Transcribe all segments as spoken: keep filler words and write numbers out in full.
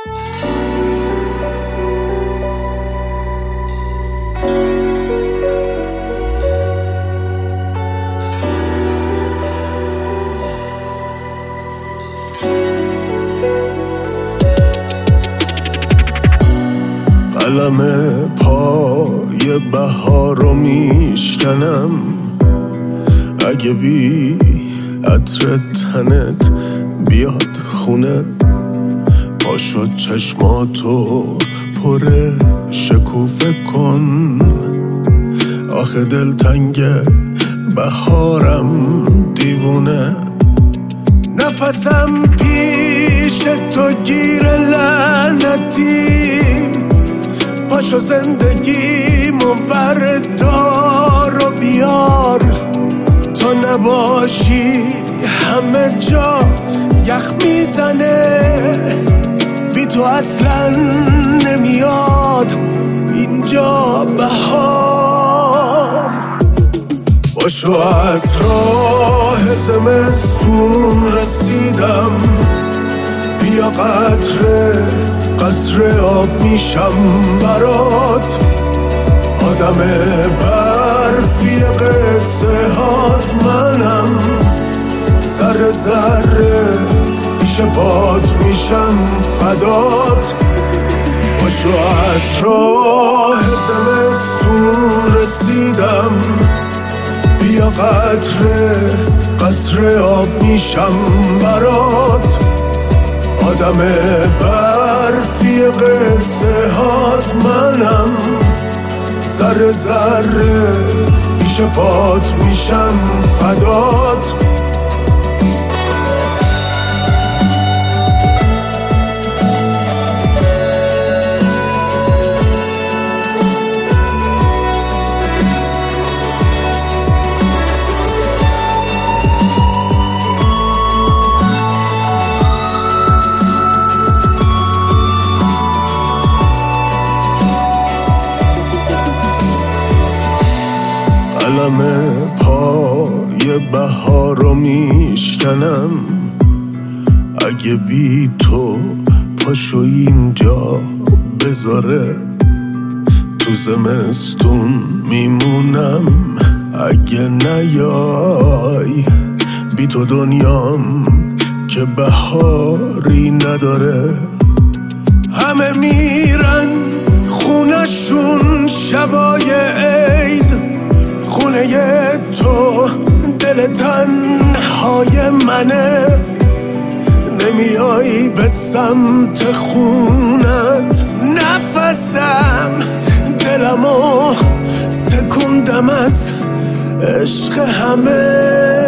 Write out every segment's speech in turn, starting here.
قلم پای بهار رو میشکنم، اگه بی عطر تنت بیاد خونه، پاشو چشماتو پر شکوفه کن. آخه دلتنگ بهارم دیوونه، نفسم پیش تو گیر لعنتی، پاشو زندگیمو وردار و بیار. تو نباشی همه جا یخ میزنه، بی تو اصلا نمیاد اینجا بهار. پاشو از راه زمستون رسیدم، بیا قطره قطره آب میشم برات. آدم برفی قصه هات منم، ذره ذره پیش باد میشم فدات. پاشو از راه زمستون رسیدم، بیا قطره قطره آب میشم برات. آدم برفی قصه هات منم، ذره ذره پیش پات میشم فدات. قلم پای بهار رو میشکنم، اگه بی تو پاشو اینجا بذاره. تو زمستون میمونم اگه نیای، بی تو دنیام که بهاری نداره. همه میرن خونشون شبای عید، خونه تو دل تنهای منه. نمیایی به سمت خونت، نفسم دلمو تکوندم از عشق همه.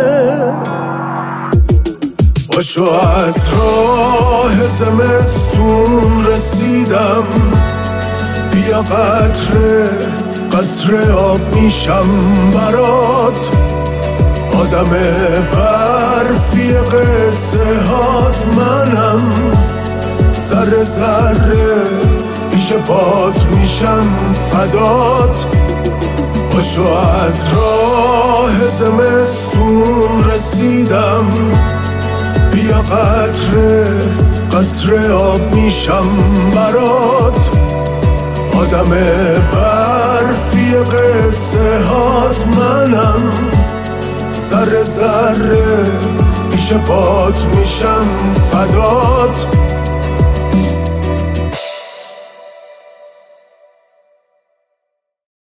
پاشو از راه زمستون رسیدم، بیا قطره قطره آب میشم برات. آدم برفی قصه هات منم، ذره ذره پیش پات میشم فدات. پاشو از راه زمستون رسیدم، بیا قطره قطره آب میشم برات. آدم برفی قصه هات منم، ذره ذره پیش پات میشم فدات.